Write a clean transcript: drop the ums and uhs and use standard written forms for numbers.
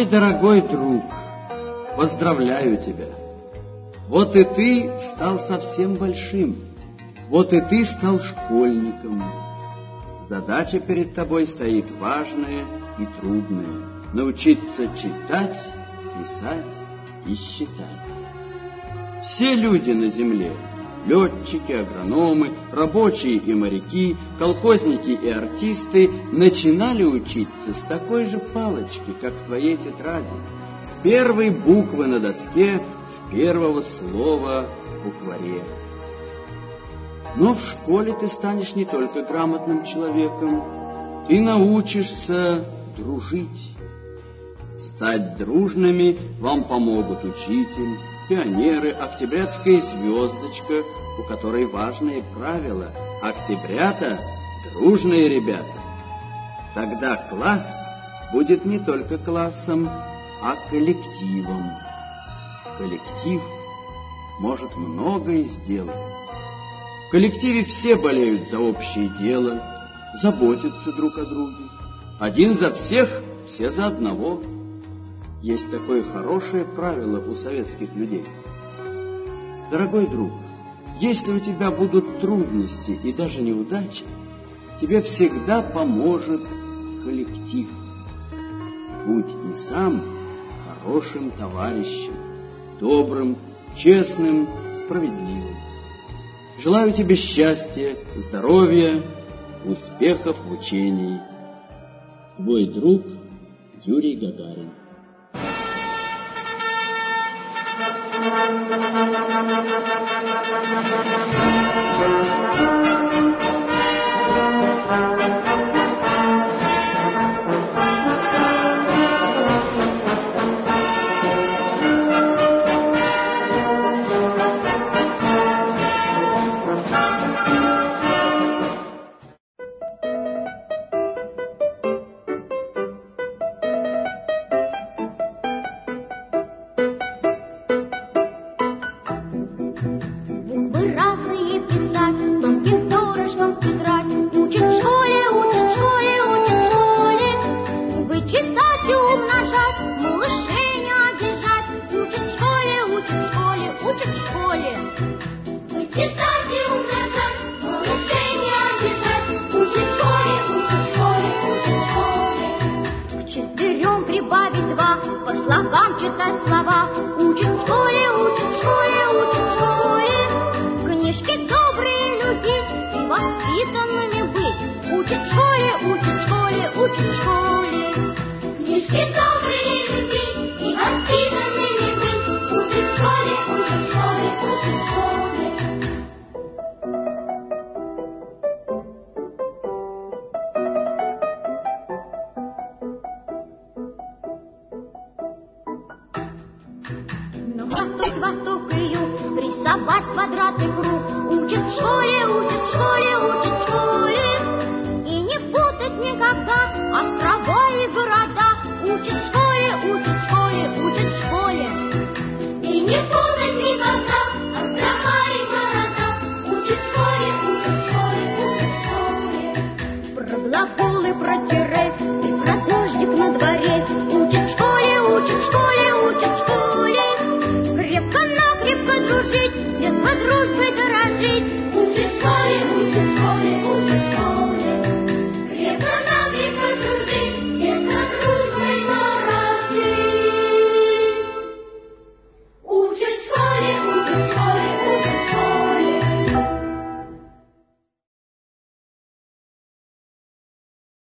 Мой дорогой друг, поздравляю тебя. Вот и ты стал совсем большим. Вот и ты стал школьником. Задача перед тобой стоит важная и трудная. Научиться читать, писать и считать. Все люди на земле, летчики, агрономы, рабочие и моряки, колхозники и артисты, начинали учиться с такой же палочки, как в твоей тетради, с первой буквы на доске, с первого слова в букваре. Но в школе ты станешь не только грамотным человеком, ты научишься дружить. Стать дружными вам помогут учитель, пионеры, октябрятская звездочка, у которой важные правила. Октябрята — дружные ребята. Тогда класс будет не только классом, а коллективом. Коллектив может многое сделать. В коллективе все болеют за общее дело, заботятся друг о друге. Один за всех, все за одного. Есть такое хорошее правило у советских людей. Дорогой друг, если у тебя будут трудности и даже неудачи, тебе всегда поможет коллектив. Будь и сам хорошим товарищем, добрым, честным, справедливым. Желаю тебе счастья, здоровья, успехов в учении. Твой друг Юрий Гагарин. Восток и юг, рисовать квадрат и круг. Учат в школе,